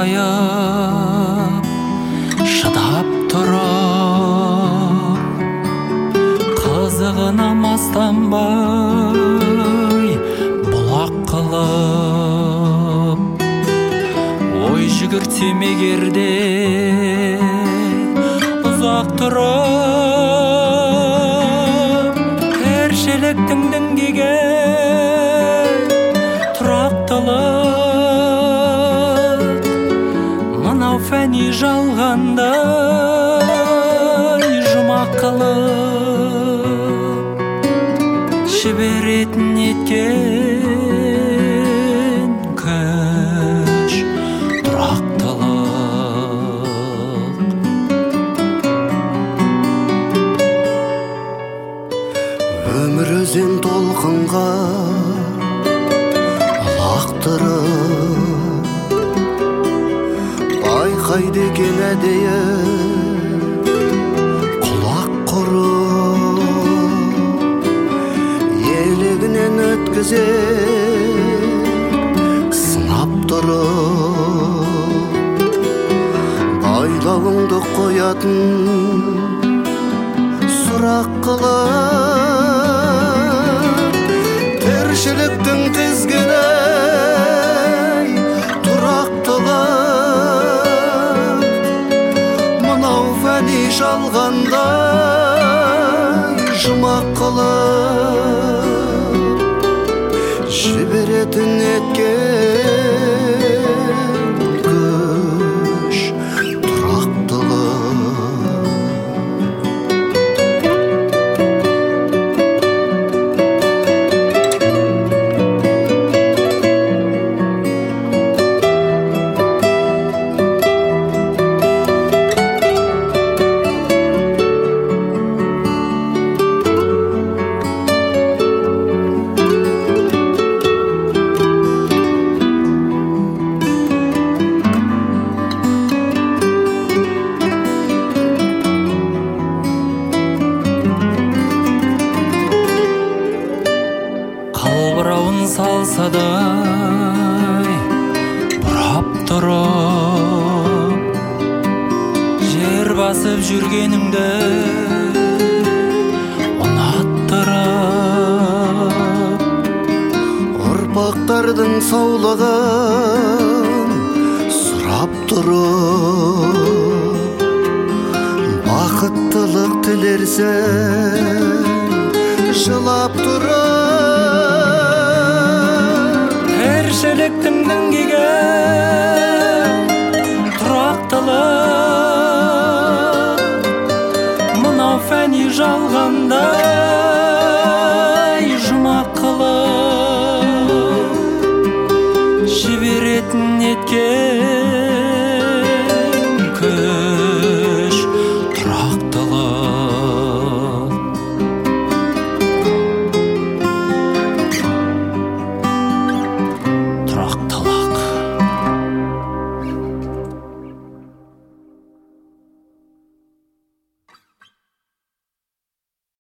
сарғайып шыдап тұрып, қызығына мастанбай бұлақ қылып, ой жүгіртсем егерде ұзақ тұрып, тіршіліктің діңгеге тұрақтылық, мынау фәни жалғандай жұмақ қылып жіберетін неткен күш тұрақтылық. Өмір өзен толқынға лақтырып, байқайды екен әдейі құлақ құрып, елегінен өткізе сынап тұрып, байлауыңды қоятын сұрақ қылып, тіршіліктің тізгіні тұрақтылық, мынау фәни жалғандай жұмақ қылып жіберетін неткен күш тұрақтылық. Қалбырауын салсадай бұрап тұрып, жер басып жүргеніңді ұнаттырып, ұрпақтардың саулығын сұрап тұрып, бақыттылық тілерсің жылап тұрып, тіршіліктің діңгеге тұрақтылық,